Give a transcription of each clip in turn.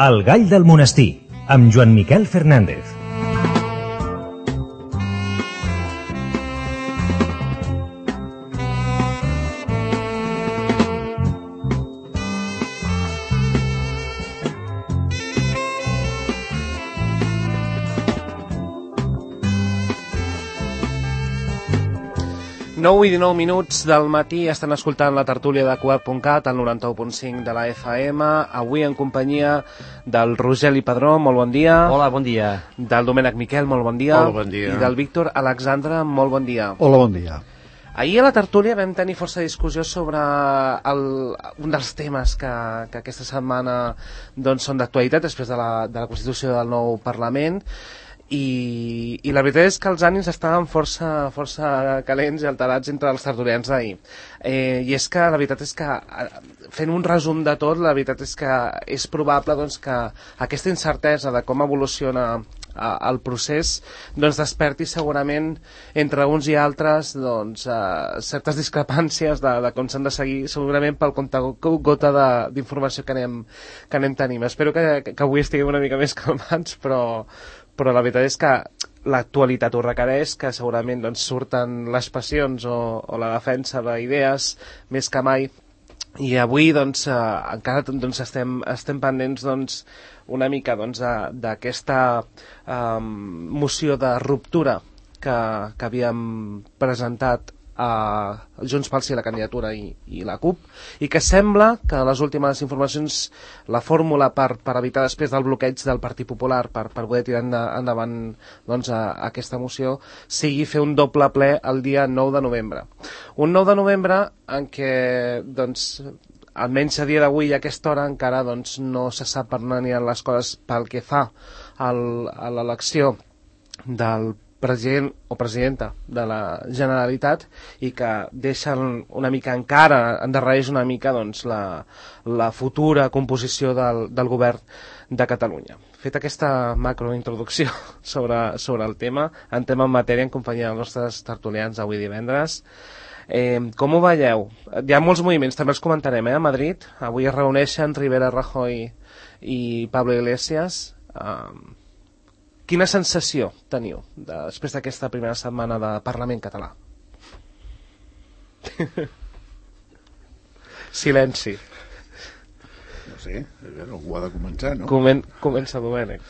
El gall del monestir, amb Joan Miquel Fernández. Nou i 19 minuts del matí estan escoltant la tertúlia de Cugat.cat, al 91.5 de la FM, avui en companyia del Rogeli Padró, molt bon dia. Hola, bon dia. Del Domènec Miquel, molt bon dia. Hola, bon dia. I del Víctor Alexandre, molt bon dia. Hola, bon dia. Ahir a la tertúlia vam tenir força discussió sobre un dels temes que aquesta setmana doncs, són d'actualitat després de la constitució del nou Parlament. I la veritat és que els ànims estaven força calents i alterats entre els tertulians d'ahir. I és que la veritat és que, fent un resum de tot, la veritat és que és probable doncs, que aquesta incertesa de com evoluciona el procés doncs, desperti segurament entre uns i altres doncs, certes discrepàncies de com s'han de seguir, segurament pel compte-gota d'informació que anem tenint. Espero que avui estiguem una mica més calmats, però la veritat és que l'actualitat ho requereix, que segurament doncs, surten les passions o la defensa d'idees més que mai, i avui doncs, encara doncs, estem pendents doncs, una mica doncs, d'aquesta moció de ruptura que havíem presentat a Junts pel Sí, la candidatura i la CUP, i que sembla que les últimes informacions, la fórmula per evitar després del bloqueig del Partit Popular per poder tirar endavant doncs, aquesta moció sigui fer un doble ple el dia 9 de novembre. Un 9 de novembre en què doncs, almenys a dia d'avui i a aquesta hora encara doncs, no se sap per on aniran les coses pel que fa a l'elecció del president o presidenta de la Generalitat, i que deixen una mica encara, endarrereix una mica doncs, la futura composició del govern de Catalunya. Fet aquesta macrointroducció sobre el tema, entrem en matèria en companyia dels nostres tertulians avui divendres. Com ho veieu? Hi ha molts moviments, també els comentarem, a Madrid. Avui es reuneixen Rivera, Rajoy i Pablo Iglesias. Quina sensació teniu després d'aquesta primera setmana de Parlament català? Silenci. No sé, algú ha de començar, no? Comença, Domènec.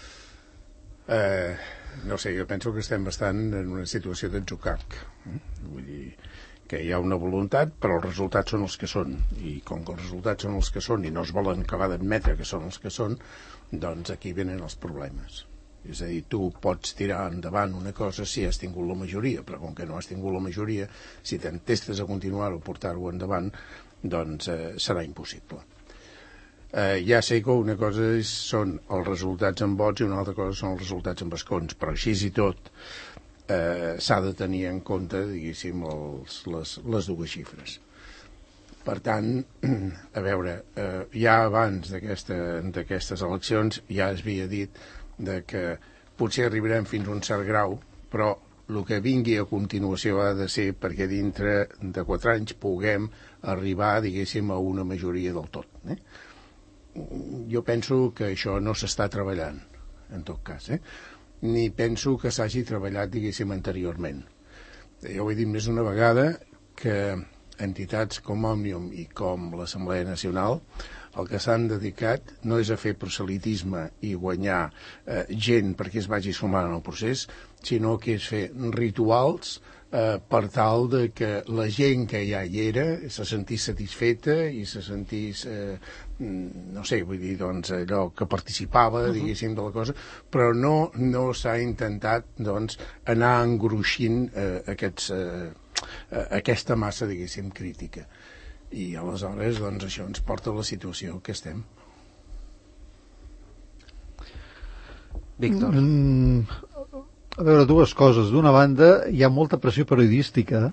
No sé, jo penso que estem bastant en una situació d'atzucac. Vull dir que hi ha una voluntat, però els resultats són els que són. I com que els resultats són els que són i no es volen acabar d'admetre que són els que són, doncs aquí venen els problemes. És a dir, tu pots tirar endavant una cosa si has tingut la majoria, però com que no has tingut la majoria, si t'entestes a continuar o portar-ho endavant, doncs serà impossible. Ja sé que una cosa són els resultats en vots i una altra cosa són els resultats en escons, però així i tot s'ha de tenir en compte, diguéssim, les dues xifres. Per tant, a veure, ja abans d'aquestes eleccions ja es havia dit de que potser arribarem fins a un cert grau, però el que vingui a continuació ha de ser perquè dintre de 4 anys puguem arribar, diguéssim, a una majoria del tot. Jo penso que això no s'està treballant, en tot cas, ni penso que s'hagi treballat, diguéssim, anteriorment. Jo ho he dit més d'una vegada que entitats com Òmnium i com l'Assemblea Nacional el que s'han dedicat no és a fer proselitisme i guanyar gent perquè es vagi sumant al procés, sinó que és fer rituals per tal de que la gent que ja hi era se sentís satisfeta i se sentís, no sé, vull dir, doncs, allò que participava, diguéssim, de la cosa, però no s'ha intentat, doncs, anar engruixint aquesta massa, diguéssim, crítica. I aleshores doncs, això ens porta a la situació que estem. Víctor. A veure, dues coses. D'una banda, hi ha molta pressió periodística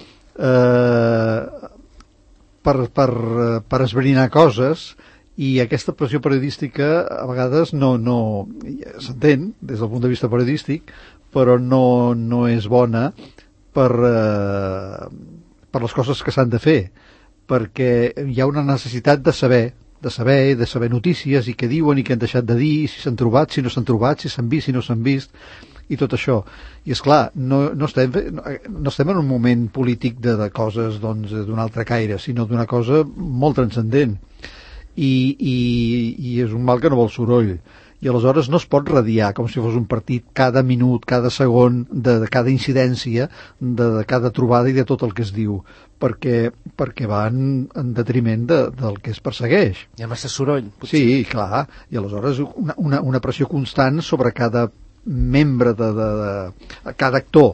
per esbrinar coses, i aquesta pressió periodística a vegades no s'entén des del punt de vista periodístic, però no és bona per les coses que s'han de fer, perquè hi ha una necessitat de saber de saber notícies i què diuen i què han deixat de dir, si s'han trobat, si no s'han trobat, si s'han vist, si no s'han vist, i tot això. I és clar, no estem en un moment polític de coses doncs d'un altre caire, sinó d'una cosa molt transcendent. I és un mal que no vol soroll. I aleshores no es pot radiar com si fos un partit cada minut, cada segon, de cada incidència, de cada trobada i de tot el que es diu, perquè va en detriment del que es persegueix. Hi ha massa soroll, potser. Sí, clar, i aleshores una pressió constant sobre cada membre cada actor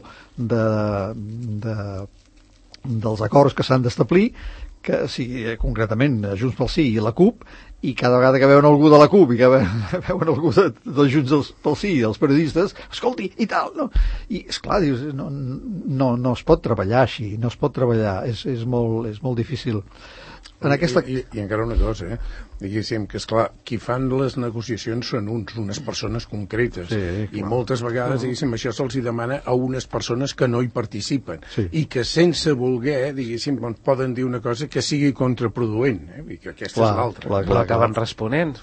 dels acords que s'han d'establir, que sigui concretament Junts pel Sí i la CUP, i cada vegada que veuen algú de la CUP i que veuen algú de Junts pel Sí, els periodistes, escolti, i tal, no? I, esclar, dius, no es pot treballar així, no es pot treballar, és molt difícil. En aquesta... I encara una cosa, diguéssim que, esclar, qui fan les negociacions són unes persones concretes, sí, i moltes vegades, diguéssim, això se'ls demana a unes persones que no hi participen, sí, i que sense voler, diguéssim, poden dir una cosa que sigui contraproduent, i que aquesta és l'altra. Però acaben responent.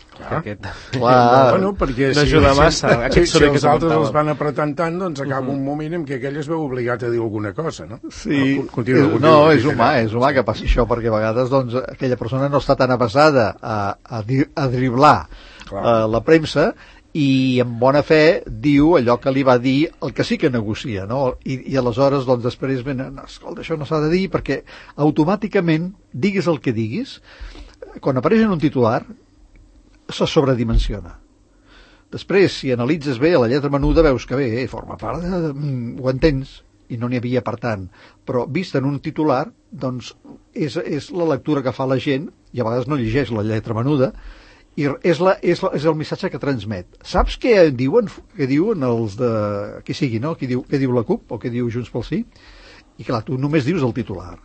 Bueno, perquè no ajuda massa. Si els altres els van apretant tant, doncs acaba un moment en què aquell es veu obligat a dir alguna cosa, no? Sí, és humà que passi això, perquè a vegades, doncs, aquella persona no està tan avasada a driblar la premsa i en bona fe diu allò que li va dir el que sí que negocia, no? I aleshores doncs després venen, escolta, això no s'ha de dir perquè automàticament, diguis el que diguis, quan apareix en un titular se sobredimensiona. Després, si analitzes bé la lletra menuda, veus que bé, forma part ho entens, i no n'hi havia per tant, però vist en un titular doncs és la lectura que fa la gent i a vegades no llegeix la lletra menuda i és el missatge que transmet. Saps què diuen els de qui sigui, no? Què diu la CUP o què diu Junts pel Sí? I clar, tu només dius el titular,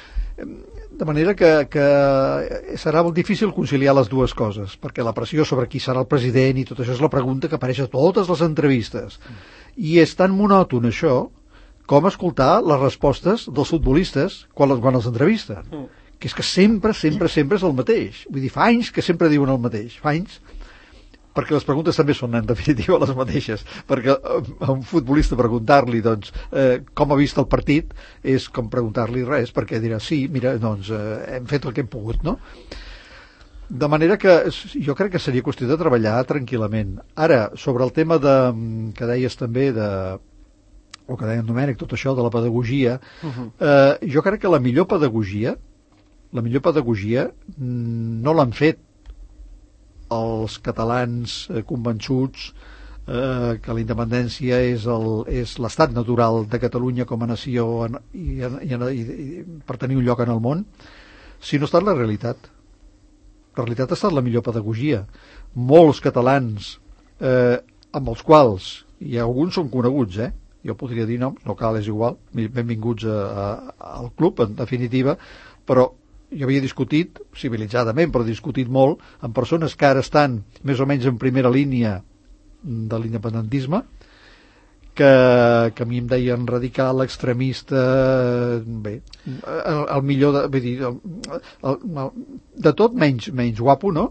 de manera que serà molt difícil conciliar les dues coses, perquè la pressió sobre qui serà el president i tot això és la pregunta que apareix a totes les entrevistes i és tan monòton això com escoltar les respostes dels futbolistes quan els entrevisten. Que és que sempre és el mateix. Vull dir, fa anys que sempre diuen el mateix. Fa anys, perquè les preguntes també són, en definitiva, les mateixes. Perquè a un futbolista preguntar-li, doncs, com ha vist el partit, és com preguntar-li res, perquè dirà, sí, mira, doncs, hem fet el que hem pogut, no? De manera que jo crec que seria qüestió de treballar tranquil·lament. Ara, sobre el tema que deies també o que deia en Domènec, tot això de la pedagogia, jo crec que la millor pedagogia no l'han fet els catalans convençuts que la independència és l'estat natural de Catalunya com a nació i per tenir un lloc en el món, si no ha estat la realitat. La realitat ha estat la millor pedagogia. Molts catalans amb els quals, i alguns són coneguts, jo podria dir noms, no cal, és igual, benvinguts al club, en definitiva, però jo havia discutit, civilitzadament, però discutit molt, amb persones que ara estan més o menys en primera línia de l'independentisme, que a mi em deien radical, extremista, bé, el millor, vull dir, de tot menys guapo, no?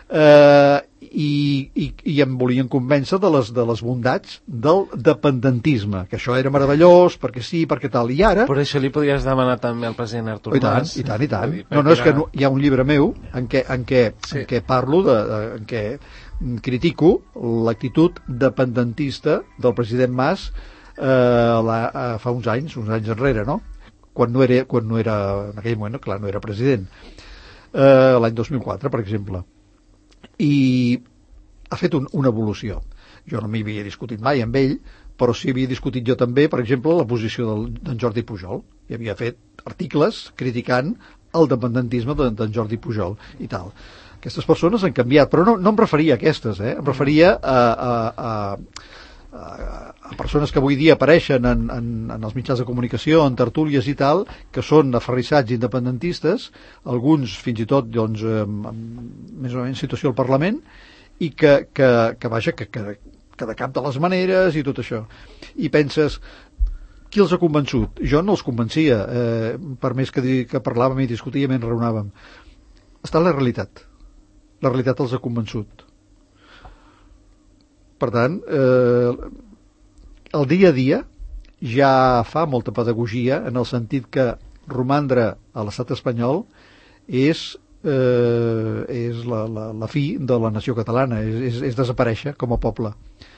I em volien convèncer de les bondats del dependentisme, que això era meravellós, perquè sí, perquè tal, i ara... Per això li podries demanar també al president Artur Mas. I tant. No, és que hi ha un llibre meu en què parlo, en què critico l'actitud dependentista del president Mas fa uns anys enrere, no? Quan no era en aquell moment, clar, no era president. L'any 2004, per exemple. I ha fet una evolució. Jo no m'hi havia discutit mai amb ell, però sí havia discutit jo també, per exemple, la posició d'en Jordi Pujol. I havia fet articles criticant el dependentisme d'en Jordi Pujol i tal. Aquestes persones han canviat, però no em referia a aquestes, em referia a persones que avui dia apareixen en els mitjans de comunicació, en tertúlies i tal, que són aferrissats independentistes, alguns fins i tot doncs, més o menys situació al Parlament, i que de cap de les maneres i tot això. I penses, qui els ha convençut? Jo no els convencia, per més que parlàvem i discutíem i enraonàvem. Està la realitat. la realitat els ha convençut. Per tant, el dia a dia ja fa molta pedagogia en el sentit que romandre a l'estat espanyol és la fi de la nació catalana, és desaparèixer com a poble.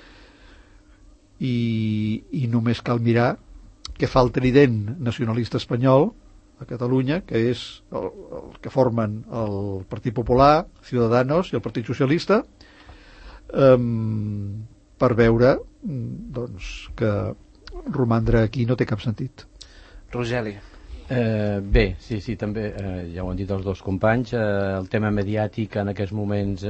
I només cal mirar què fa el trident nacionalista espanyol a Catalunya, que és el que formen el Partit Popular, Ciudadanos i el Partit Socialista, per veure doncs, que romandre aquí no té cap sentit. Rogeli. Bé, sí, també ja ho han dit els dos companys, el tema mediàtic en aquests moments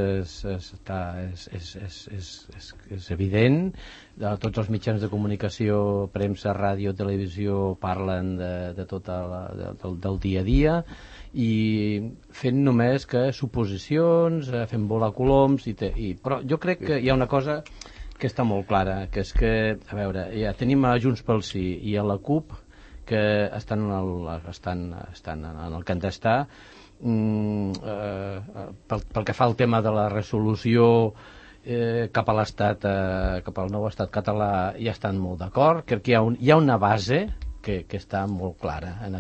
és evident. Tots els mitjans de comunicació, premsa, ràdio, televisió, parlen de tot del dia a dia, i fent només que suposicions, fent volar coloms, però jo crec que hi ha una cosa que està molt clara, que és que, a veure, ja tenim a Junts pel Sí i a la CUP, que estan en el que han d'estar, pel que fa al tema de la resolució cap a l'estat, cap al nou estat català, ja estan molt d'acord. Crec que hi ha una base que està molt clara en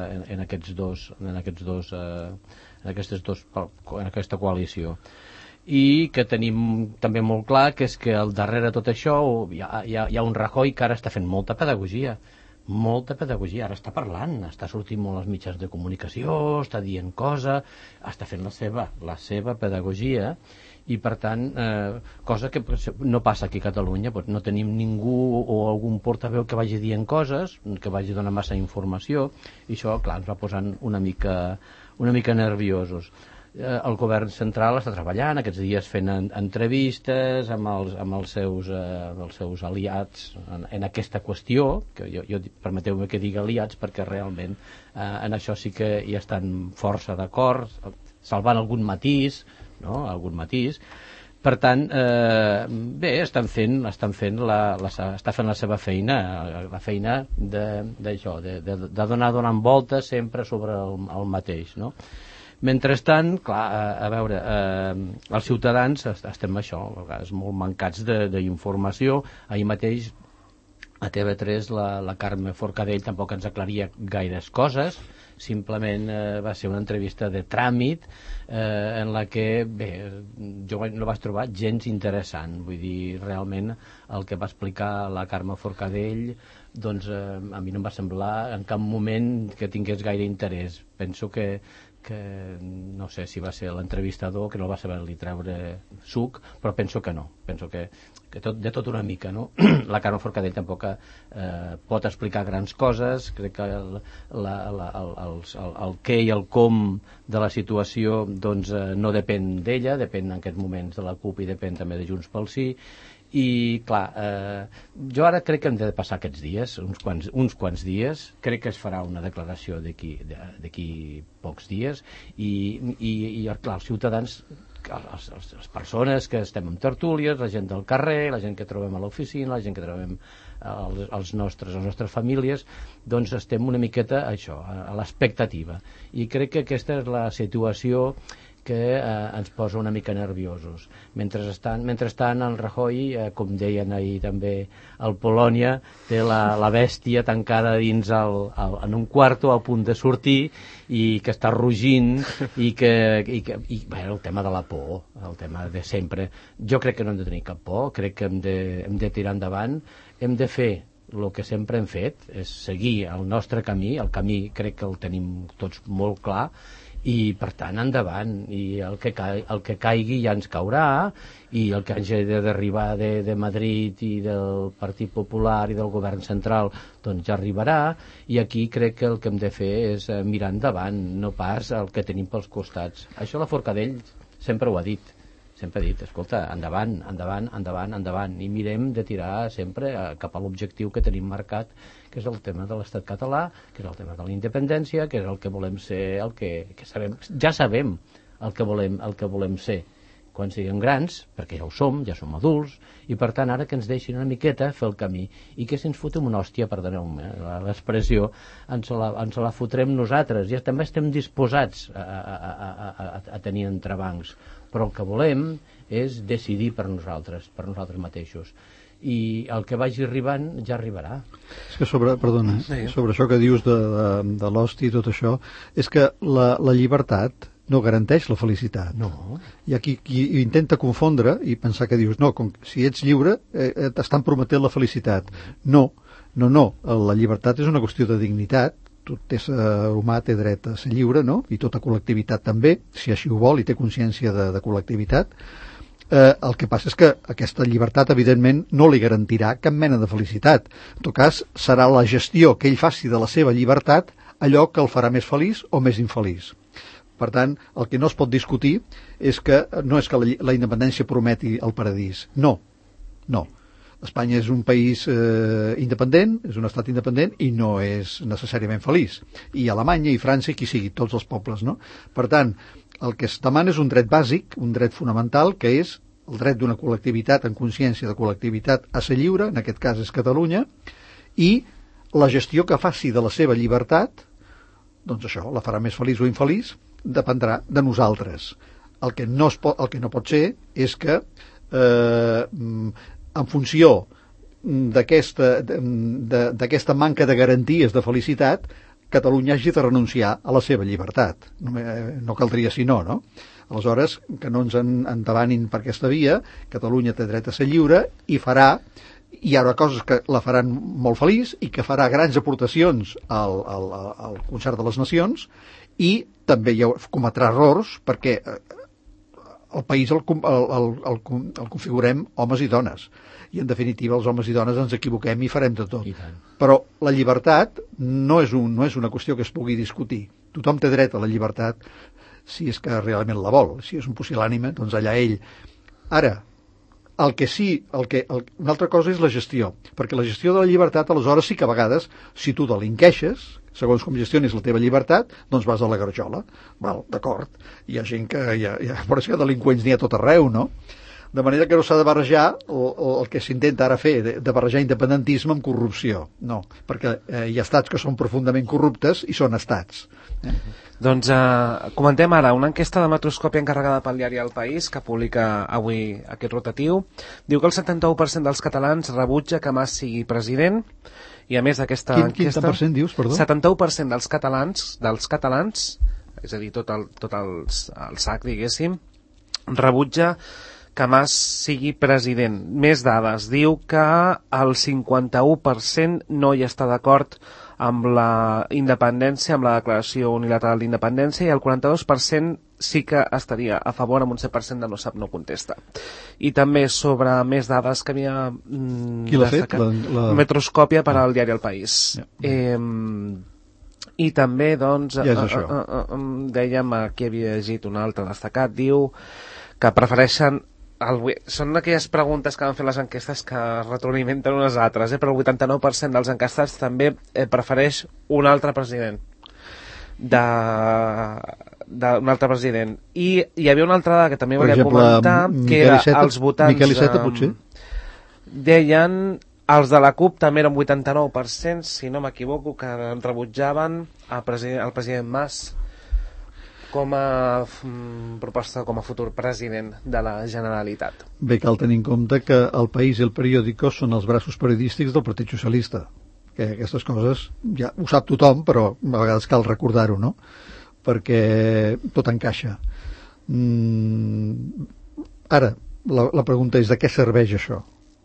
aquesta coalició, i que tenim també molt clar que és que al darrere de tot això hi ha un Rajoy que ara està fent molta pedagogia, ara està parlant, està sortint molt als mitjans de comunicació, està dient coses, està fent la seva pedagogia, i per tant, cosa que no passa aquí a Catalunya, no tenim ningú o algun portaveu que vagi dient coses, que vagi donant massa informació, i això, clar, ens va posant una mica nerviosos. El govern central està treballant aquests dies fent entrevistes amb els seus aliats en aquesta qüestió, que jo permeteu-me que digui aliats perquè realment en això sí que hi estan força d'acord, salvant algun matís, no? Per tant, bé, està fent la seva feina, la feina de donant voltes sempre sobre el mateix, no? Mentrestant, clar, a veure, els ciutadans estem això, a vegades molt mancats d'informació. Ahir mateix a TV3 la Carme Forcadell tampoc ens aclaria gaires coses, simplement va ser una entrevista de tràmit en la que, bé, jo no vaig trobar gens interessant. Vull dir, realment el que va explicar la Carme Forcadell, doncs a mi no em va semblar en cap moment que tingués gaire interès. Penso que no sé si va ser l'entrevistador que no va saber-li treure suc, però penso que no, penso que de tot una mica, no? La Carme Forcadell tampoc pot explicar grans coses. Crec que el què i el com de la situació doncs no depèn d'ella, depèn en aquests moments de la CUP i depèn també de Junts pel Sí. I clar, jo ara crec que hem de passar aquests dies, uns quants dies, crec que es farà una declaració d'aquí pocs dies, i clar, els ciutadans, les persones que estem en tertúlies, la gent del carrer, la gent que trobem a l'oficina, la gent que trobem les nostres famílies, doncs estem una miqueta a l'expectativa, i crec que aquesta és la situació que ens posa una mica nerviosos. Mentrestant el Rajoy, com deien ahir també al Polònia, té la bèstia tancada dins en un quarto a punt de sortir, i que està rugint, i el tema de la por, el tema de sempre. Jo crec que no hem de tenir cap por, crec que hem de tirar endavant, hem de fer el que sempre hem fet, és seguir el nostre camí, el camí crec que el tenim tots molt clar, i per tant endavant, i el que caigui ja ens caurà, i el que hagi d'arribar de Madrid i del Partit Popular i del govern central doncs ja arribarà, i aquí crec que el que hem de fer és mirar endavant, no pas el que tenim pels costats. Això la Forcadell sempre ho ha dit, escolta, endavant, i mirem de tirar sempre cap a l'objectiu que tenim marcat, que és el tema de l'estat català, que és el tema de la independència, que és el que volem ser, ja sabem el que volem ser, quan siguem grans, perquè ja ho som adults, i per tant ara que ens deixin una miqueta fer el camí, i que si ens fotem una hòstia, perdoneu-me l'expressió, ens la fotrem nosaltres, ja també estem disposats a tenir entrebancs, però el que volem és decidir per nosaltres mateixos, i el que vagi arribant ja arribarà. És que sobre això que dius de l'hòstia i tot això, és que la llibertat no garanteix la felicitat. No. Hi ha qui intenta confondre i pensar que dius, no, si ets lliure t'estan prometent la felicitat. No, la llibertat és una qüestió de dignitat, tot ésser humà té dret a ser lliure, no? I tota col·lectivitat també, si així ho vol i té consciència de col·lectivitat. El que passa és que aquesta llibertat evidentment no li garantirà cap mena de felicitat. En tot cas, serà la gestió que ell faci de la seva llibertat allò que el farà més feliç o més infeliç. Per tant, el que no es pot discutir és que no és que la independència prometi el paradís. No. Espanya és un país independent, és un estat independent i no és necessàriament feliç. I Alemanya i França i qui sigui, tots els pobles, no? Per tant, el que es demana és un dret bàsic, un dret fonamental, que és el dret d'una col·lectivitat en consciència de col·lectivitat a ser lliure, en aquest cas és Catalunya, i la gestió que faci de la seva llibertat, doncs això, la farà més feliç o infeliç, dependrà de nosaltres. El que no pot ser és que en funció d'aquesta manca de garanties de felicitat Catalunya hagi de renunciar a la seva llibertat. No caldria si no? Aleshores, que no ens endavanin per aquesta via, Catalunya té dret a ser lliure i hi haurà coses que la faran molt feliç i que farà grans aportacions al concert de les nacions, i també cometrà errors perquè el país el configurem homes i dones, i en definitiva els homes i dones ens equivoquem i farem de tot. Però la llibertat no és una qüestió que es pugui discutir. Tothom té dret a la llibertat si és que realment la vol. Si és un pusil·lànime, doncs allà ell. Ara, una altra cosa és la gestió, perquè la gestió de la llibertat aleshores sí que a vegades, si tu delinqueixes, segons com gestionis la teva llibertat, doncs vas a la garjola. Val, d'acord, hi ha gent que però és que delinqüents n'hi ha tot arreu, no? De manera que no s'ha de barrejar el que s'intenta ara fer, de barrejar independentisme amb corrupció. No, perquè hi ha estats que són profundament corruptes i són estats. Doncs comentem ara una enquesta de Metroscòpia encarregada pel diari El País, que publica avui aquest rotatiu. Diu que el 71% dels catalans rebutja que Mas sigui president, i a més d'aquesta enquesta... Quin percent dius, perdó? 71% dels catalans, és a dir, tot el sac, diguéssim, rebutja que Mas sigui president. Més dades. Diu que el 51% no hi està d'acord amb la independència, amb la declaració unilateral d'independència, i el 42% sí que estaria a favor, amb un 7% de no sap, no contesta. I també sobre més dades que havia qui l'ha fet? Metroscòpia per al diari El País. I també, doncs, dèiem, aquí havia llegit un altre destacat, diu que prefereixen són aquelles preguntes que van fer les enquestes que es retroalimenten unes altres, però el 89% dels enquestats també prefereix un altre president d'un altre president. I hi havia una altra dada que també volia comentar, que era els votants... Miquel Iceta, potser? Deien, els de la CUP també era un 89%, si no m'equivoco, que rebutjaven el president Mas com a proposta, com a futur president de la Generalitat. Bé, cal tenir en compte que El País i El Periódico són els braços periodístics del Partit Socialista, que aquestes coses ja ho sap tothom, però a vegades cal recordar-ho, no? Perquè tot encaixa. Ara, la pregunta és de què serveix això?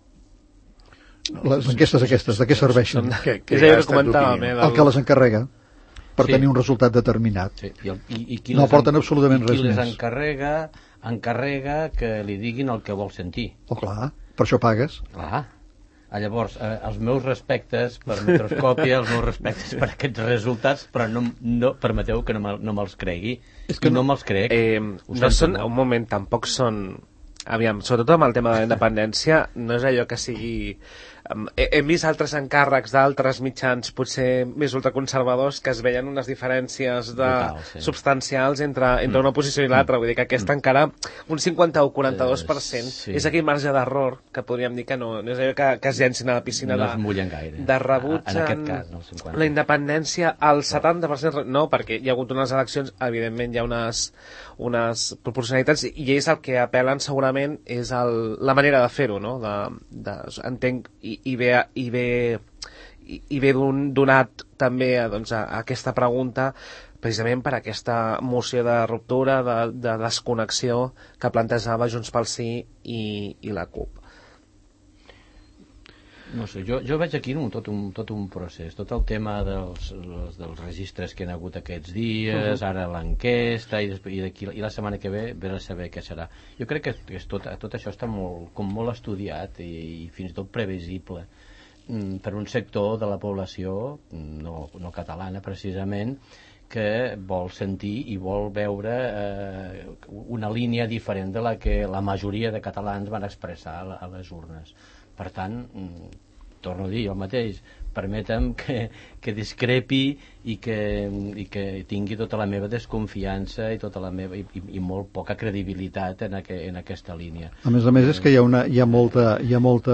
Les enquestes aquestes, de què serveixen? El que les encarrega per tenir un resultat determinat. I no aporten absolutament res més. Qui les encarrega que li diguin el que vol sentir. Clar, per això pagues. Clar. Llavors, els meus respectes per Metroscòpia, els meus respectes per aquests resultats, però no permeteu que no me'ls cregui. És que no me'ls crec. No són, un moment, tampoc són... Aviam, sobretot amb el tema de la independència, no és allò que sigui hem vist altres encàrrecs d'altres mitjans potser més ultraconservadors que es veien unes diferències substancials entre una posició i l'altra, vull dir que aquesta encara un 50 o 42% és aquell marge d'error que podríem dir que no és allò que es llencin a la piscina de rebuig la independència. Al 70% no, perquè hi ha hagut unes eleccions, evidentment hi ha unes proporcionalitats i ells el que apel·len segurament és la manera de fer-ho, no? Entenc i ve donat també doncs, a aquesta pregunta precisament per aquesta moció de ruptura, de desconnexió que plantejava Junts pel Sí i la CUP. No sé, jo veig aquí tot un procés, tot el tema dels registres que hi ha hagut aquests dies, ara l'enquesta i la setmana que ve a saber què serà. Jo crec que tot això està molt estudiat i fins i tot previsible per un sector de la població no catalana precisament, que vol sentir i vol veure una línia diferent de la que la majoria de catalans van expressar a les urnes. Per tant, torno a dir el mateix, permetem que discrepi i que tingui tota la meva desconfiança i tota la meva i molt poca credibilitat en aquesta línia. A més és que hi ha molta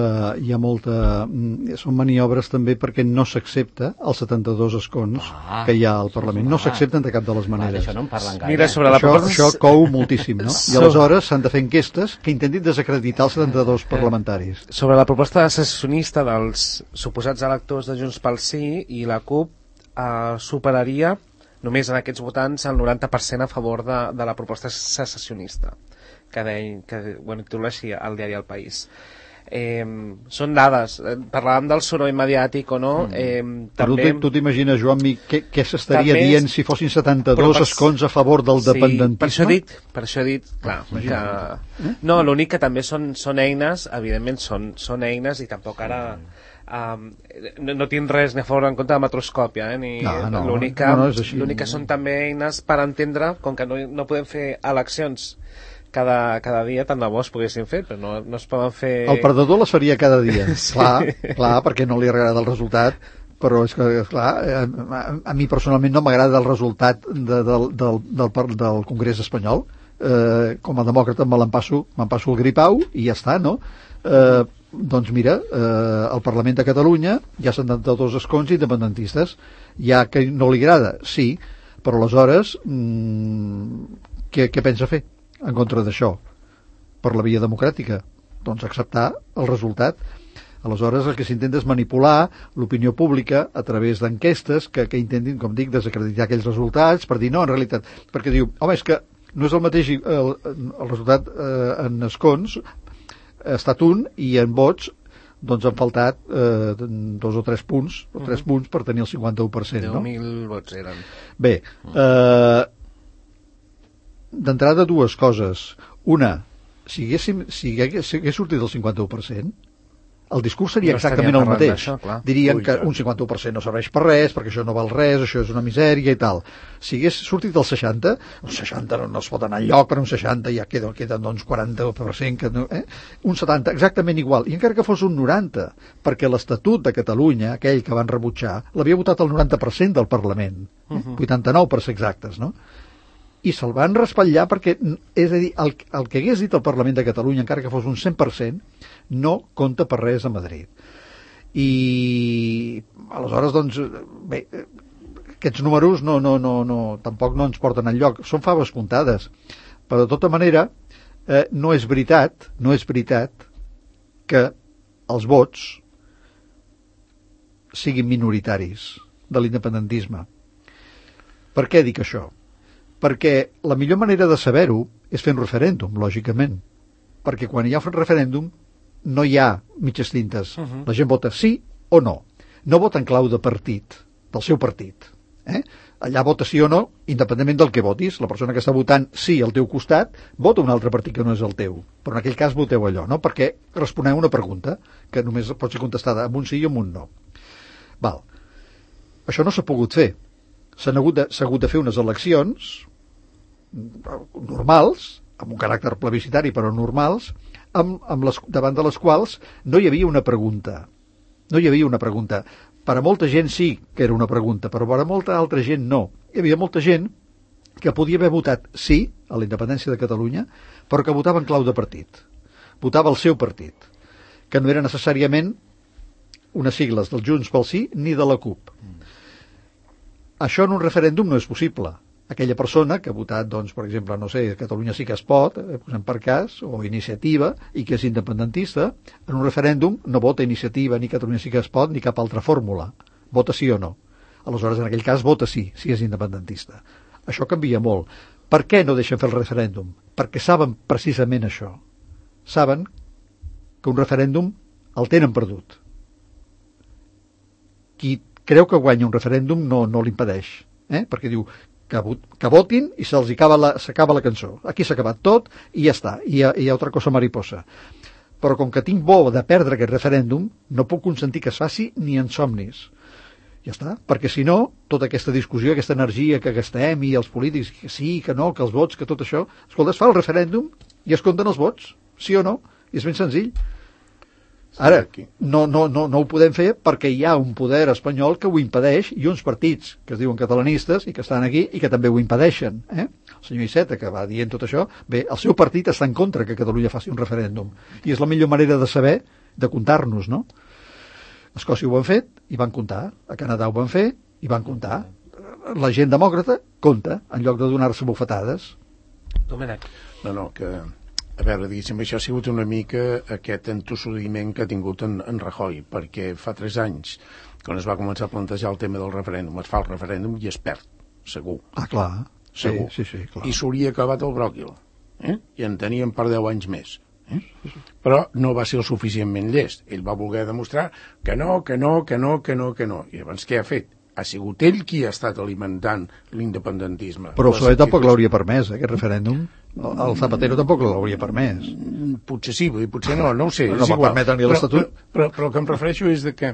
són maniobres també perquè no s'accepta els 72 escons que hi ha al Parlament, no s'accepten de cap de les maneres. D'això no en parlen gaire. Mira, això cou moltíssim, no? I aleshores s'han de fer enquestes que intentin desacreditar els 72 parlamentaris. Sobre la proposta secessionista dels suposats electors de Junts pel Sí i la CUP superaria només en aquests votants el 90% a favor de la proposta secessionista que titula així el diari El País. Són dades, parlàvem del soroll mediàtic o no, també... Tu t'imagines, Joan, què s'estaria dient si fossin 72 escons a favor del dependentisme? Per això he dit, clar, que... No, l'únic que també són eines, evidentment són eines i tampoc ara... no tinc res ni a favor ni en contra de matroscòpia, l'únic que són també eines per entendre, com que no podem fer eleccions cada dia, tant de bo es poguessin fer, però no es poden fer... El perdedor les faria cada dia, clar, perquè no li agrada el resultat, però és que, clar, a mi personalment no m'agrada el resultat del Congrés espanyol. Com a demòcrata me'n passo el gripau i ja està, no? Doncs mira, al Parlament de Catalunya hi ha 72 escons independentistes. Hi ha que no li agrada, sí, però aleshores què pensa fer en contra d'això? Per la via democràtica, doncs acceptar el resultat. Aleshores el que s'intenta és manipular l'opinió pública a través d'enquestes que intentin, com dic, desacreditar aquells resultats per dir no, en realitat, perquè diu, home, és que no és el mateix el resultat en escons, ha estat un, i en vots doncs han faltat 2 o 3 punts, per tenir el 51%, no? 10.000 vots eren. Bé, d'entrada dues coses. Una, si hagués sortit el 51%, el discurs seria exactament el mateix. Dirien que un 51% no serveix per res, perquè això no val res, això és una misèria i tal. Si hagués sortit el 60, un 60 no es pot anar enlloc, per un 60 ja queden doncs 40%, un 70, exactament igual. I encara que fos un 90, perquè l'Estatut de Catalunya, aquell que van rebutjar, l'havia votat el 90% del Parlament, 89 per ser exactes, no? I se'l van raspallar perquè, és a dir, el que hagués dit el Parlament de Catalunya, encara que fos un 100%, no compta per res a Madrid. I aleshores, doncs, bé, aquests números tampoc no ens porten enlloc, són faves comptades, però de tota manera no és veritat que els vots siguin minoritaris de l'independentisme. Per què dic això? Perquè la millor manera de saber-ho és fer un referèndum, lògicament, perquè quan hi ha un referèndum no hi ha mitges tintes. La gent vota sí o no. No vota en clau de partit, del seu partit. Allà vota sí o no, independentment del que votis. La persona que està votant sí al teu costat vota un altre partit que no és el teu. Però en aquell cas voteu allò, no? Perquè responeu una pregunta que només pot ser contestada amb un sí i amb un no. Val. Això no s'ha pogut fer. S'ha hagut de fer unes eleccions normals, amb un caràcter plebiscitari però normals, davant de les quals no hi havia una pregunta No hi havia una pregunta. Per a molta gent sí que era una pregunta, però per a molta altra gent no. Hi havia molta gent que podia haver votat sí a la independència de Catalunya, però que votava en clau de partit. Votava el seu partit, que no era necessàriament unes sigles del Junts pel Sí ni de la CUP. Això en un referèndum no és possible. Aquella persona que ha votat, doncs, per exemple, no sé, Catalunya sí que es pot, posem per cas, o Iniciativa, i que és independentista, en un referèndum no vota Iniciativa, ni Catalunya sí que es pot, ni cap altra fórmula. Vota sí o no. Aleshores, en aquell cas, vota sí, si és independentista. Això canvia molt. Per què no deixen fer el referèndum? Perquè saben precisament això. Saben que un referèndum el tenen perdut. Qui creu que guanya un referèndum no l'impedeix, perquè diu que votin i s'acaba la cançó. Aquí s'ha acabat tot i ja està, i hi ha altra cosa mariposa. Però com que tinc por de perdre aquest referèndum, no puc consentir que es faci ni en somnis. Ja està, perquè si no, tota aquesta discussió, aquesta energia que gastem i els polítics, que sí, que no, que els vots, que tot això, escolta, es fa el referèndum i es compten els vots, sí o no, i és ben senzill. Ara, no ho podem fer perquè hi ha un poder espanyol que ho impedeix i uns partits que es diuen catalanistes i que estan aquí i que també ho impedeixen. El senyor Iceta, que va dient tot això, bé, el seu partit està en contra que Catalunya faci un referèndum i és la millor manera de saber, de comptar-nos, no? A Escòcia ho van fet i van comptar, a Canadà ho van fer i van comptar. La gent demòcrata compta en lloc de donar-se bufetades. Domènec. No, que... A veure, diguéssim, això ha sigut una mica aquest entossudiment que ha tingut en Rajoy, perquè fa 3 anys, quan es va començar a plantejar el tema del referèndum, es fa el referèndum i es perd, segur. Ah, clar. Segur. Sí, clar. I s'hauria acabat el bròquil. I en teníem per 10 anys més. Però no va ser el suficientment llest. Ell va voler demostrar que no. I llavors què ha fet? Ha sigut ell qui ha estat alimentant l'independentisme. Però el PSOE tampoc l'hauria permès, aquest referèndum. El Zapatero tampoc l'hauria permès. Potser sí, potser no ho sé. No va permetre ni l'Estatut. Però el que em refereixo és de que,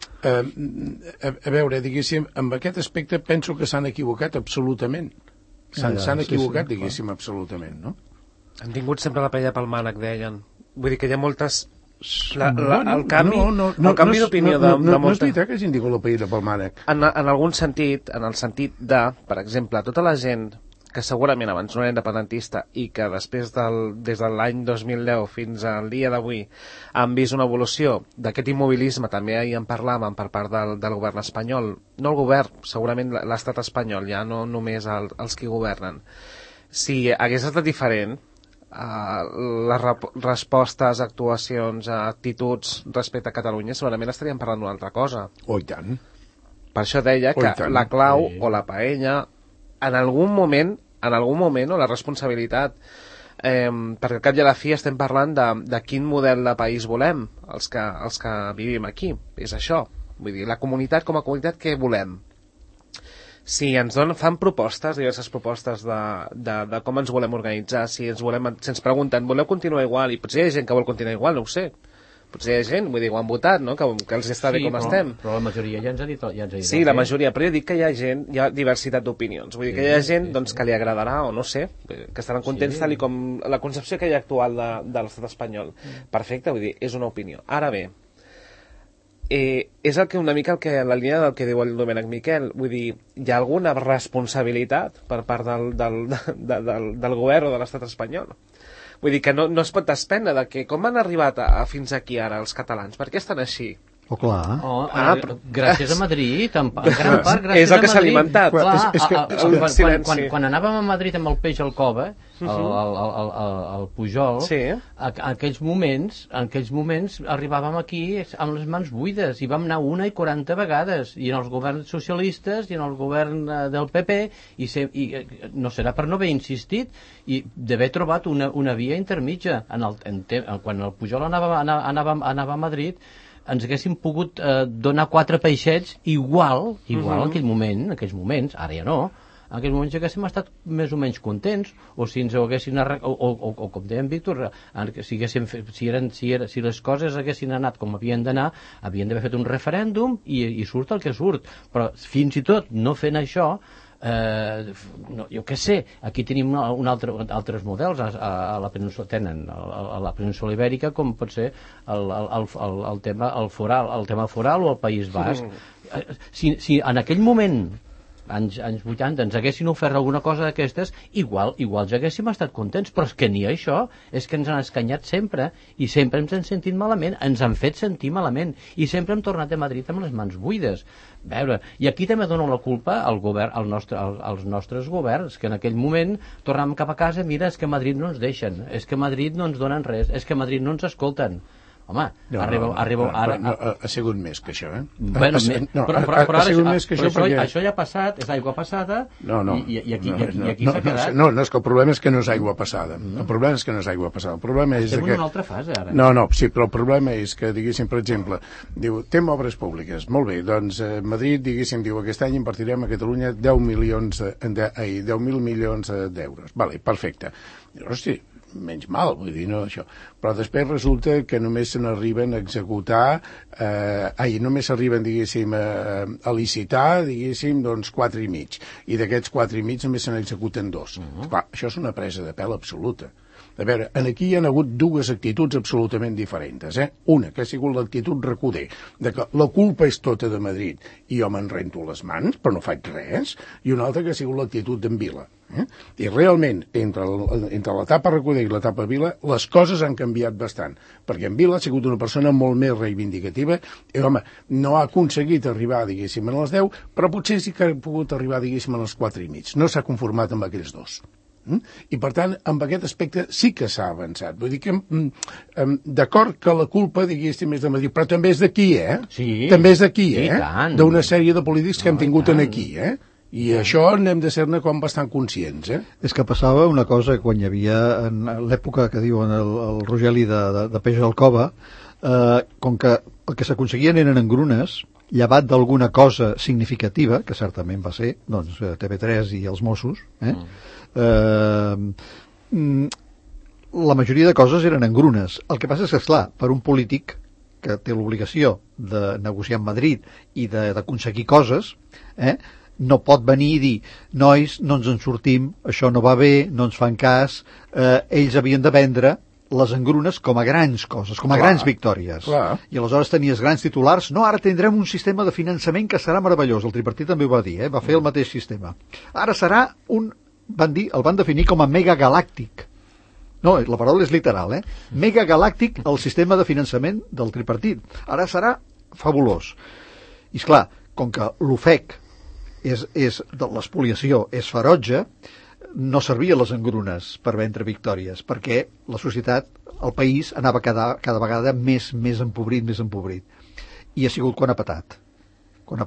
a veure, diguéssim, amb aquest aspecte penso que s'han equivocat absolutament. S'han equivocat, diguéssim, absolutament, no? Han tingut sempre la paella pel mànec, deien. Vull dir que hi ha moltes... el canvi d'opinió de molta... No és veritat que hagin dit la paella pel mànec. En algun sentit, en el sentit de, per exemple, tota la gent que segurament abans no era independentista i que després des de l'any 2010 fins al dia d'avui han vist una evolució d'aquest immobilisme, també ahir en parlàvem per part del govern espanyol, no el govern, segurament l'estat espanyol, ja no només els qui governen. Si hagués estat diferent, les respostes, actuacions, actituds respecte a Catalunya segurament estaríem parlant d'una altra cosa. Oh, i tant. Per això deia que la clau o la paella en algun moment o la responsabilitat perquè al cap i a la fi estem parlant de quin model de país volem els que vivim aquí, és això, vull dir, la comunitat com a comunitat, què volem? Si ens fan propostes, diverses propostes de com ens volem organitzar, si ens pregunten, voleu continuar igual? I potser hi ha gent que vol continuar igual, no ho sé. Potser hi ha gent, vull dir, ho han votat, no? Que els està bé com estem. Però la majoria ja ens ha dit. Sí, la majoria, però jo dic que hi ha diversitat d'opinions. Vull dir que hi ha gent que li agradarà, o no sé, que estaran contents tal com la concepció que hi ha actual de l'estat espanyol. Perfecte, vull dir, és una opinió. Ara bé, és una mica la línia del que diu el Domènec Miquel, vull dir, hi ha alguna responsabilitat per part del govern o de l'estat espanyol? Vull dir que no es pot desprendre de que com han arribat fins aquí ara els catalans, per què estan així? Oh, clar. Gràcies a Madrid, en gran part gràcies a Madrid. És el que s'ha alimentat. Quan anàvem a Madrid amb el peix al cova, el Pujol, en aquells moments arribàvem aquí amb les mans buides i vam anar 40 vegades, i en els governs socialistes i en el govern del PP, i no serà per no haver insistit i d'haver trobat una via intermitja. Quan el Pujol anava a Madrid, ens haguéssim pogut donar 4 peixets igual en aquells moments, ara ja no, en aquells moments haguéssim estat més o menys contents, o si ens ho haguessin o com deia en Víctor, si les coses haguessin anat com havien d'anar, havien d'haver fet un referèndum i surt el que surt, però fins i tot no fent això no, jo què sé, aquí tenim altres models a la península, tenen a la península Ibèrica, com pot ser el tema foral o el País Basc. Si en aquell moment anys 80 ens haguessin ofert alguna cosa d'aquestes, igual ja haguéssim estat contents, però és que ni això, és que ens han escanyat sempre, i sempre ens han sentit malament, ens han fet sentir malament, i sempre hem tornat a Madrid amb les mans buides. Veure, i aquí també dono la culpa al govern, als nostres governs, que en aquell moment tornàvem cap a casa, mira, és que a Madrid no ens deixen, és que a Madrid no ens donen res, és que a Madrid no ens escolten. Home, ha sigut més que això, Bueno, però ara això ja ha passat, és aigua passada, i aquí s'ha quedat. No, és que el problema és que no és aigua passada. El problema és que no és aigua passada. El problema és estem en una altra fase, ara. No, sí, però el problema és que, diguéssim, per exemple, diu, tem obres públiques. Molt bé, doncs Madrid, diguéssim, diu, aquest any invertirem a Catalunya 10.000 milions d'euros. Vale, perfecte. Hosti, menys mal, vull dir, no això. Però després resulta que només se n'arriben a executar, només s'arriben, diguéssim, a licitar, diguéssim, doncs 4,5. I d'aquests 4,5 només se n'executen 2. Clar, això és una presa de pèl absoluta. A veure, aquí hi ha hagut dues actituds absolutament diferents. Una, que ha sigut l'actitud Recoder, de que la culpa és tota de Madrid i jo me'n rento les mans, però no faig res, i una altra que ha sigut l'actitud d'en Vila. I realment, entre l'etapa Recoder i l'etapa Vila, les coses han canviat bastant, perquè en Vila ha sigut una persona molt més reivindicativa i, home, no ha aconseguit arribar, diguéssim, a les 10, però potser sí que ha pogut arribar, diguéssim, a les 4,5. No s'ha conformat amb aquells dos. I, per tant, amb aquest aspecte sí que s'ha avançat. Vull dir que, d'acord que la culpa, diguéssim, és de Madrid, però també és d'aquí, Sí. També és d'aquí, D'una sèrie de polítics que hem tingut aquí, I això n'hem de ser-ne com bastant conscients, És que passava una cosa quan hi havia, en l'època que diuen el Rogeli de Peix al Cova, com que el que s'aconseguien eren engrunes, llevat d'alguna cosa significativa, que certament va ser, doncs, TV3 i els Mossos, la majoria de coses eren engrunes. El que passa és que, esclar, per un polític que té l'obligació de negociar amb Madrid i d'aconseguir coses, no pot venir i dir, nois, no ens en sortim, això no va bé, no ens fan cas, ells havien de vendre les engrunes com a grans coses, com a grans victòries. I aleshores tenies grans titulars, no, ara tindrem un sistema de finançament que serà meravellós, el tripartit també ho va dir, va fer el mateix sistema. Ara serà el van definir com a megagalàctic. No, la paraula és literal, megagalàctic el sistema de finançament del tripartit. Ara serà fabulós. I esclar, com que l'ofec de l'espoliació és ferotge, no servia les engrunes per vendre victòries, perquè la societat, el país, anava cada vegada més empobrit. I ha sigut quan ha patat. Quan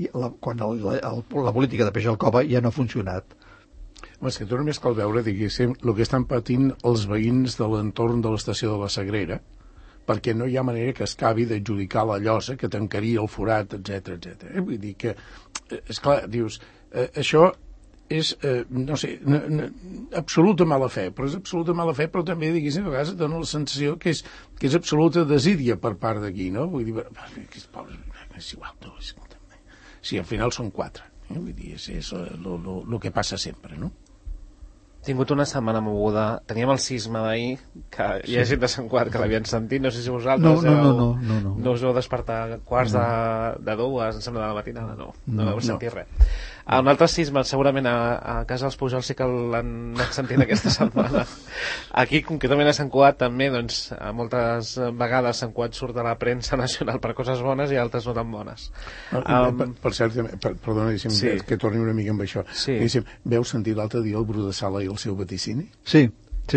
la política de Peix al Cova ja no ha funcionat. És que tu només cal veure, diguéssim, el que estan patint els veïns de l'entorn de l'estació de la Sagrera, perquè no hi ha manera que es acabi d'adjudicar la llosa que tancaria el forat, etc. Vull dir que, esclar, dius, això és, no sé, absoluta mala fe, però també, diguéssim, a vegades et dona la sensació que és absoluta desídia per part d'aquí, no? Vull dir, és igual, no, si al final són 4, vull dir, és el que passa sempre, no? Tingut una setmana moguda. Teníem el sisme d'ahir, que hi ha gent de Sant Cugat que l'havien sentit, no sé si vosaltres no us vau despertar quarts de 2, em sembla, de la matinada, no vau sentir res. Un altre sisme, segurament a casa dels Pujol sí que l'han anat sentint aquesta setmana. Aquí, concretament a Sant Cugat, també, doncs, moltes vegades Sant Cugat surt de la premsa nacional per coses bones i altres no tan bones. Per cert, perdona, que torni una mica amb això. Veu sentir l'altre dia el Bru de Sala i el seu vaticini? Sí,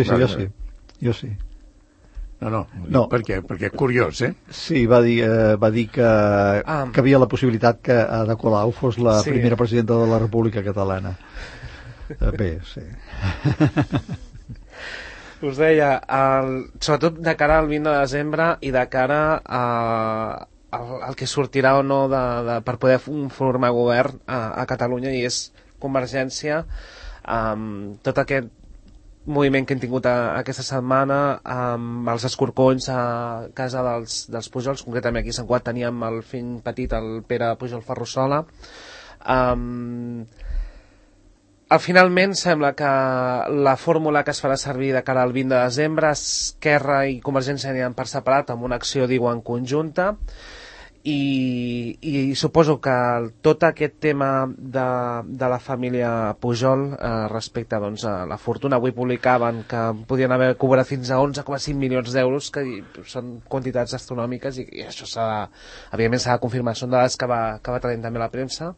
jo sí. No. Per què? Perquè és curiós, Sí, va dir que havia la possibilitat que Ada Colau fos la primera presidenta de la República Catalana. Bé, sí. Us deia, sobretot de cara al 20 de desembre i de cara al que sortirà o no per poder formar govern a Catalunya, i és Convergència, tot aquest moviment que hem tingut aquesta setmana amb els escorcolls a casa dels Pujols, concretament aquí a Sant Cugat teníem el fill petit, el Pere Pujol Ferrusola. Finalment sembla que la fórmula que es farà servir de cara al 20 de desembre, Esquerra i Convergència aniran per separat amb una acció, diuen, conjunta, i suposo que tot aquest tema de la família Pujol respecte doncs, a la fortuna, avui publicaven que podien haver cobrat fins a 11,5 milions d'euros, que són quantitats astronòmiques, i això evidentment s'ha de confirmar, són dades que va traient també la premsa.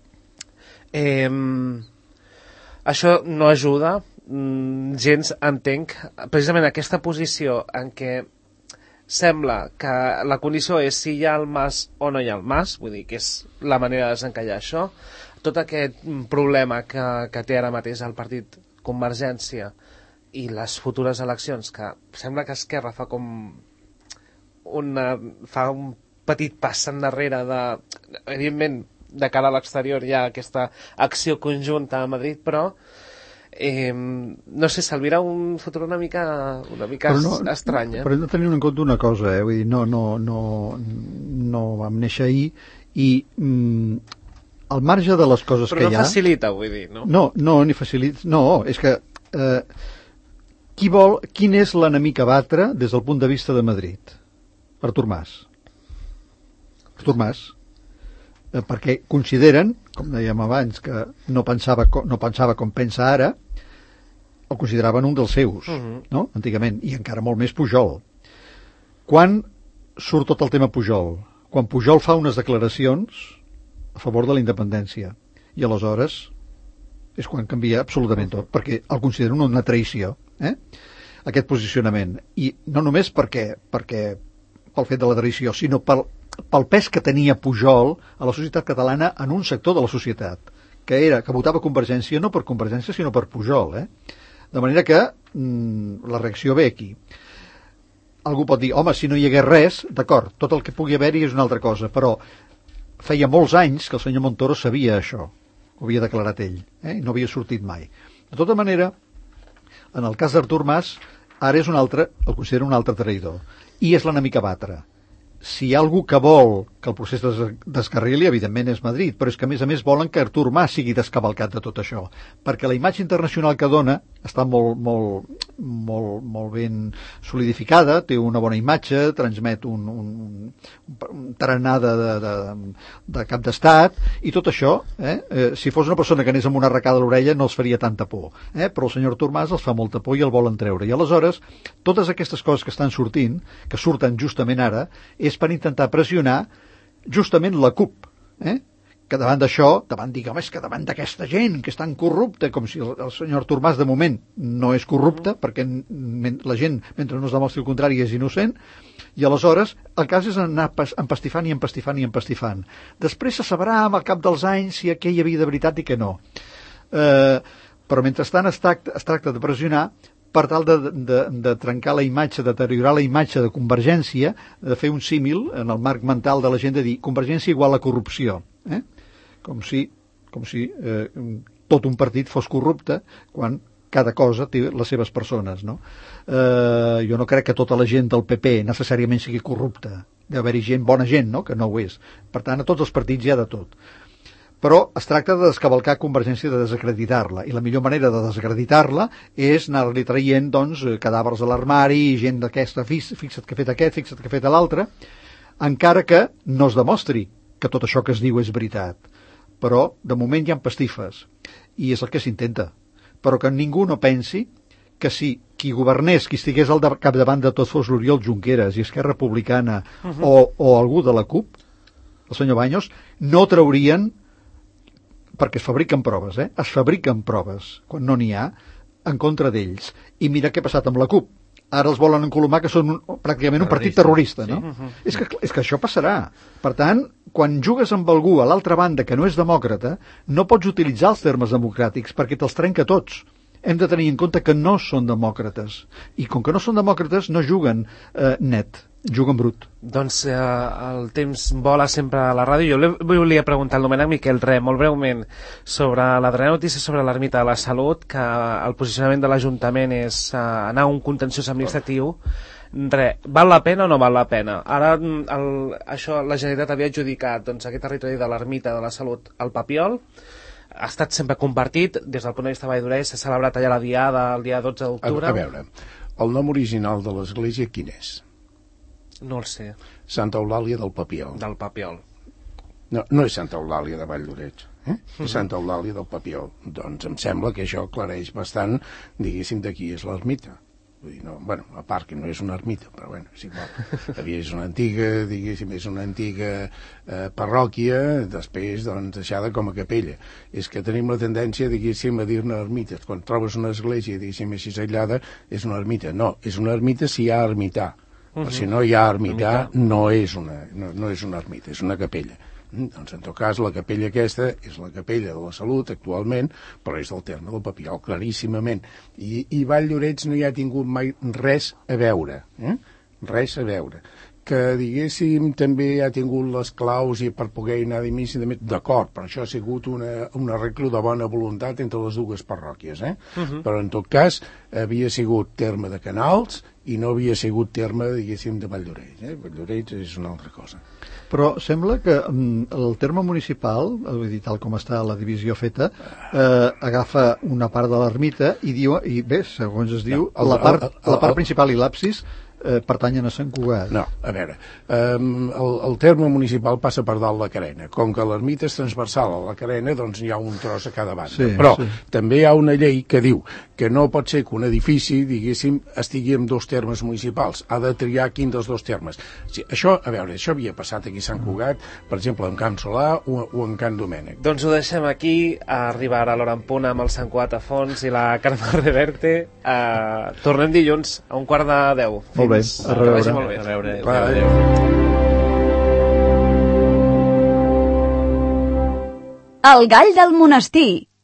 Això no ajuda gens, entenc, precisament aquesta posició en què sembla que la condició és si hi ha el Mas o no hi ha el Mas, vull dir que és la manera de desencallar això. Tot aquest problema que té ara mateix el partit Convergència i les futures eleccions, que sembla que Esquerra fa un petit pas endarrere evidentment, de cara a l'exterior hi ha aquesta acció conjunta a Madrid, però no sé, s'albirà un futur una mica estrany. Però hem de tenir en compte una cosa, vull dir, no vam néixer ahir i al marge de les coses que hi ha... Però no facilita, vull dir, no? No, ni facilita... No, és que quin és l'enemic a batre des del punt de vista de Madrid? Artur Mas. Perquè consideren, com dèiem abans, que no pensava com pensa ara, el consideraven un dels seus, no? Antigament, i encara molt més Pujol. Quan surt tot el tema Pujol? Quan Pujol fa unes declaracions a favor de la independència, i aleshores és quan canvia absolutament tot, perquè el consideren una traïció, aquest posicionament, i no només perquè pel fet de la traïció, sinó pel pes que tenia Pujol a la societat catalana en un sector de la societat, que votava Convergència no per Convergència sinó per Pujol, de manera que la reacció ve aquí. Algú pot dir, home, si no hi hagués res, d'acord, tot el que pugui haver-hi és una altra cosa, però feia molts anys que el senyor Montoro sabia això, ho havia declarat ell, i no havia sortit mai. De tota manera, en el cas d'Artur Mas, ara és el considera un altre traïdor, i és l'enemic a batre. Si hi ha algú que vol que el procés descarrili, evidentment és Madrid, però és que a més volen que Artur Mas sigui descavalcat de tot això, perquè la imatge internacional que dona està molt ben solidificada, té una bona imatge, transmet un tarannà de cap d'estat, i tot això, si fos una persona que anés amb una arracada a l'orella no els faria tanta por, però el senyor Artur Mas els fa molta por i el volen treure, i aleshores totes aquestes coses que estan sortint, que surten justament ara, és per intentar pressionar justament la CUP, que davant d'això, és que davant d'aquesta gent que és tan corrupta, com si el senyor Artur Mas de moment no és corrupte, perquè la gent, mentre no es demostri el contrari, és innocent, i aleshores el cas és anar empastifant. Després se sabrà amb el cap dels anys si què hi havia de veritat i què no. Però mentrestant es tracta de pressionar per tal de trencar la imatge, de deteriorar la imatge de Convergència, de fer un símil en el marc mental de la gent, de dir Convergència igual a corrupció, com si tot un partit fos corrupte quan cada cosa té les seves persones, no? Jo no crec que tota la gent del PP necessàriament sigui corrupta, deu haver-hi bona gent, no?, que no ho és. Per tant, a tots els partits hi ha de tot. Però es tracta de descavalcar Convergència, de desacreditar-la, i la millor manera de desacreditar-la és anar-li traient, doncs, cadàvers a l'armari, gent d'aquesta, fixa't que ha fet aquest, fixa't que ha fet l'altre, encara que no es demostri que tot això que es diu és veritat. Però, de moment, hi ha pastifes, i és el que s'intenta. Però que ningú no pensi que si qui governés, qui estigués al capdavant de tot fos l'Oriol Junqueras i Esquerra Republicana o algú de la CUP, el senyor Baños, no traurien, perquè es fabriquen proves, es fabriquen proves, quan no n'hi ha, en contra d'ells. I mira què ha passat amb la CUP. Ara els volen encolomar que són pràcticament un partit terrorista, no? Sí. És que això passarà. Per tant, quan jugues amb algú a l'altra banda que no és demòcrata, no pots utilitzar els termes democràtics perquè te'ls trenca tots. Hem de tenir en compte que no són demòcrates. I com que no són demòcrates, no juguen net, juguen brut. Doncs el temps vola sempre a la ràdio. Jo volia preguntar al nomenat Miquel Re, molt breument, sobre la darrera notícia sobre l'Ermita de la Salut, que el posicionament de l'Ajuntament és anar a un contenciós administratiu. Val la pena o no val la pena? Ara la Generalitat havia adjudicat aquest territori de l'Ermita de la Salut al Papiol. ha estat sempre compartit. Des del punt de vista de Valldoreix s'ha celebrat allà la diada el dia 12 d'octubre. A veure, el nom original de l'església quin és? No el sé. Santa Eulàlia del Papiol. Del Papiol. No és Santa Eulàlia de Valldoreix, és Santa Eulàlia del Papiol. Doncs em sembla que això aclareix bastant, diguéssim, de qui és l'ermita. Vull dir, no, bueno, a part que no és una ermita, però bueno, és igual. És una antiga, diguéssim, parròquia, després, doncs, deixada com a capella. És que tenim la tendència, diguéssim, a dir-ne ermites. Quan trobes una església, diguéssim, així aïllada, és una ermita. No, és una ermita si hi ha ermità. Però si no hi ha ermità, no és una ermita, és una capella. Doncs, en tot cas, la capella aquesta és la capella de la Salut, actualment, però és del terme del Papiol, claríssimament. I Valldoreix no hi ha tingut mai res a veure, res a veure. Que, diguéssim, també ha tingut les claus i per poder anar de missa, d'acord, però això ha sigut un arreglo de bona voluntat entre les dues parròquies, Però, en tot cas, havia sigut terme de Canals i no havia sigut terme, diguéssim, de Valldoreix. Valldoreix és una altra cosa. Però sembla que el terme municipal, vull dir, tal com està la divisió feta, agafa una part de l'ermita i diu, i bé, segons es diu, la part principal i l'absis pertanyen a Sant Cugat. No, a veure, el terme municipal passa per dalt la carena. Com que l'ermita és transversal a la carena, doncs hi ha un tros a cada banda. Sí, però sí. També hi ha una llei que diu que no pot ser que un edifici, diguéssim, estigui en dos termes municipals. Ha de triar quin dels dos termes. Sí, això, a veure, això havia passat aquí a Sant Cugat, per exemple, en Can Solà o en Can Domènec. Doncs ho deixem aquí, arribar a l'hora en punt amb el Sant Cugat a fons i la Carme Reverte. Tornem dilluns a 11:45. Molt bé, a reveure. Molt bé. A veure, Adéu. El gall del monestir,